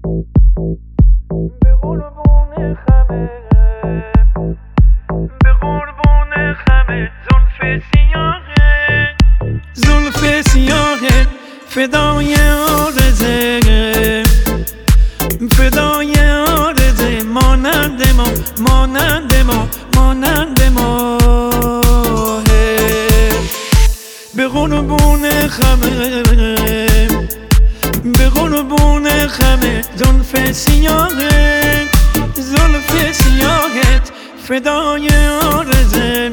به قربون خمه، به قربون خمه زلف سیاهه، زلف سیاهه فدای آرزه، فدای آرزه مانند ما، مانند ما، مانند ما. به قربون خمه، به قربون خمه زلف سیاهت، زلف سیاهت فدای آرزه،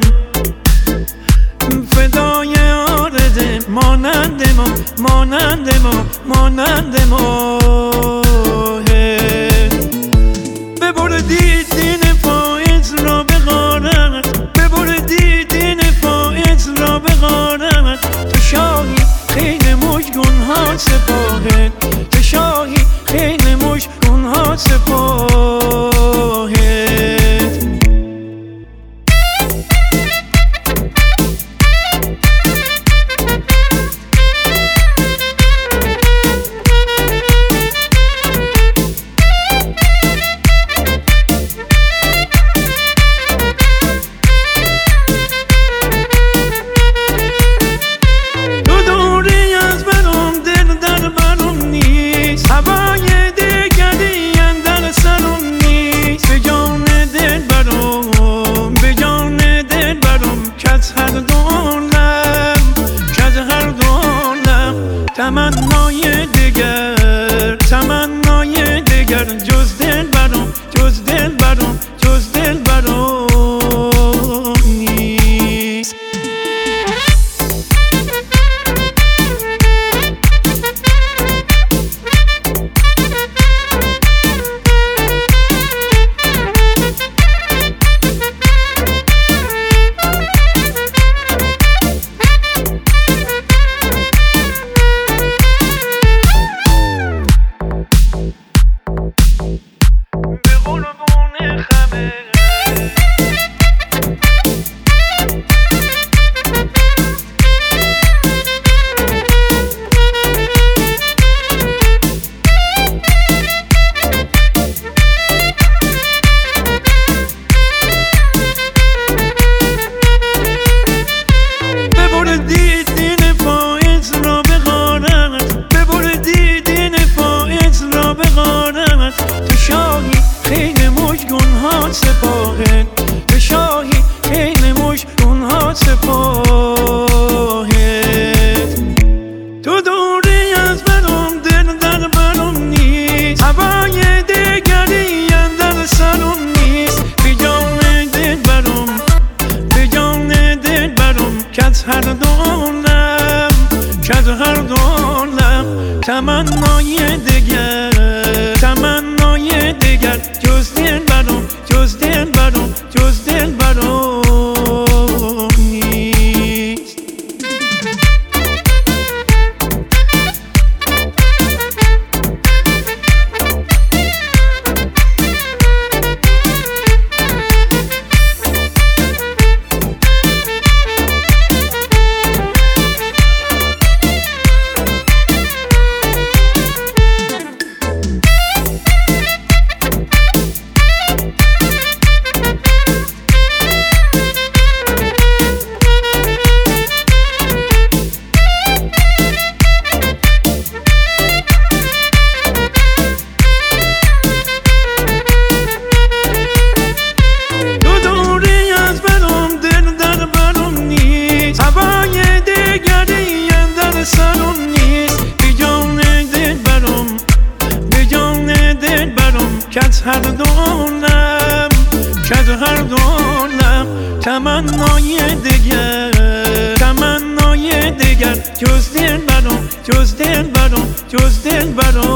فدای آرزه مانند ما، مانند ما، مانند ما. ببردی دین فائز را به غارت، ببردی دین فائز را به غارت. تو شاهی خیلی مشگون ها سپاهت، تو شاهی خیلی مشگون ها سپاهت. تمنای دیگر، تمنای دیگر جز دل برام، جز دل برام، جز دل برام نیست. تو شاهی خیلی مشگون ها سپاهت، تو شاهی خیلی مشگون ها سپاهت. تو دوری از برام، دل در برام نیست، هوای دیگری اندر سرم نیست. به جان دل برام، به جان دل برام که از هر دولم، که از هر دولم تمنای دیگر، تمنای دیگر جز دل برام، جز دل برام، جز دل برام نیست. کز هر دولم، کز هر دولم تمنای دیگر، تمنای دیگر جز دل برام، جز دل برام، جز دل برام.